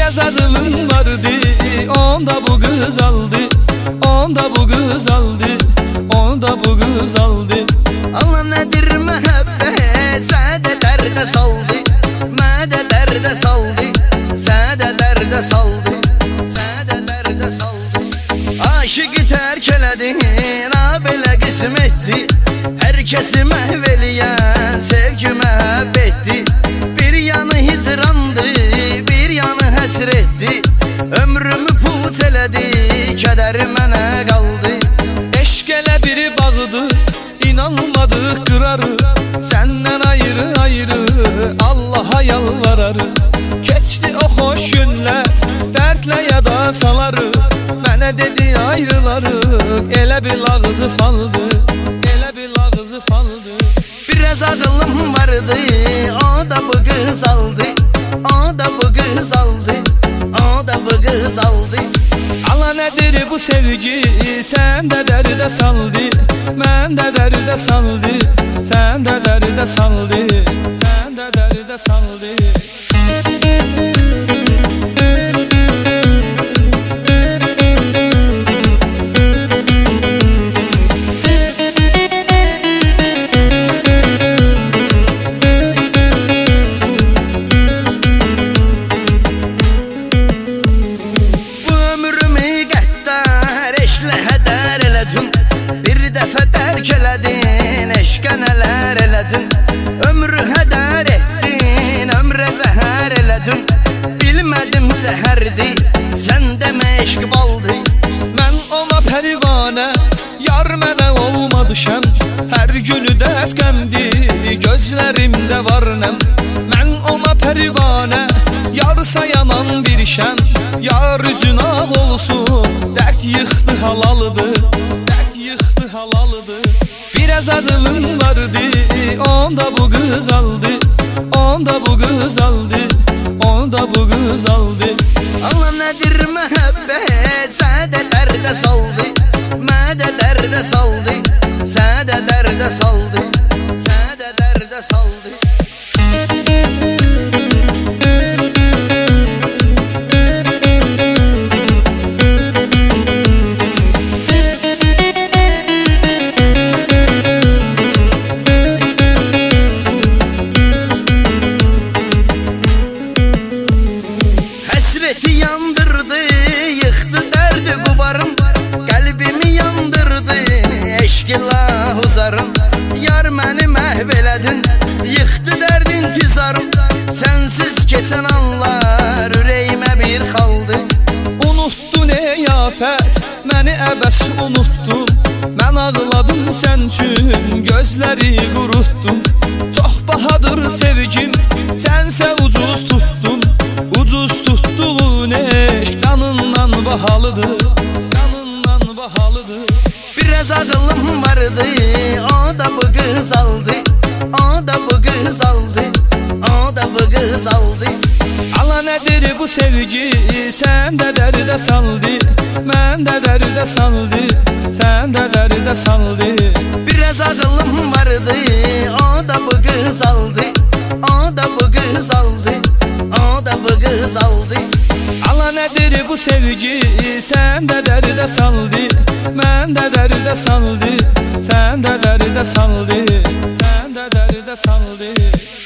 Biraz adımım vardı, onda bu kız aldı. Onda bu kız aldı, onda bu kız aldı. Allah nedir mehabbet, sade derde saldı. Mede derde saldı, sade derde saldı. Sade derde saldı. Aşıkı terk eledin, belə qismetdi. Herkesi məhveliyen sevgi məhəbbetti. Bir yanı hicrandı, bir yanı həsretti. Ömrümü put elədi, kədəri mənə qaldı. Eşq elə biri bağıdır, inanmadıq qırarı. Səndən ayrı ayrı, Allaha yalvararı. Keçdi o xoş günlər, dərdlə yada saları. Mənə dedi ayrılarıq, elə bil ağzı faldı. Elə bil ağzı faldı. Biraz ağılım vardı, o da bu kız aldı. O da bu kız aldı, o da bu kız aldı. Ala nedir bu sevgi, sen de derde saldı. Mən də dərdə saldı, sen de dərdə saldı. Sen de dərdə saldı. Bir dəfə dərk elədin, eşqə nələr elədin. Ömrü hədər etdin, ömrə zəhər elədin. Bilmədim zəhərdi, sən demə eşq baldı. Mən ona pərivanə, yar mənə olmadı şəm. Hər günü dərd qəmdi, gözlərimdə var nəm. Mən ona pərivanə, yarsa yanan bir şəm. Yar üzün ağ olsun, dərd yıxdı halalıdır. Halalıdır. Biraz adımım vardı, onda bu kız aldı. Onda bu kız aldı, onda bu kız aldı. Allah nedir mehabbet, sade derde saldı. Mede derde saldı, sade derde saldı. Sade derde saldı. Yandırdı, yıktı derdi kubarım. Kalbimi yandırdı, eşkilla huzarım. Yar məni məhv elədin, yıktı dərdin tizarım. Sensiz keçen anlar, ürəyimə bir xaldı. Unuttun ey afət, məni əbəs unuttun. Mən ağladım sən üçün, gözləri qurutdun. Çox bahadır sevgim, sənsə ucuz tuttun. Ucuz tuttuğun eşq canından bahalıdır, canından bahalıdır. Biraz ağılım vardı, o da bu kız aldı. O da bu kız aldı, o da bu kız aldı. Ala nedir bu sevgi, sen de dərdə saldı. Mən də dərdə saldı, sen de dərdə saldı. Biraz ağılım vardı, o da bu kız aldı. O da bu kız aldı, o da bu kız aldı. Ala nedir bu sevgi, sen de dərdə saldı. Mən də dərdə saldı, sen de dərdə saldı. Sen de dərdə saldı.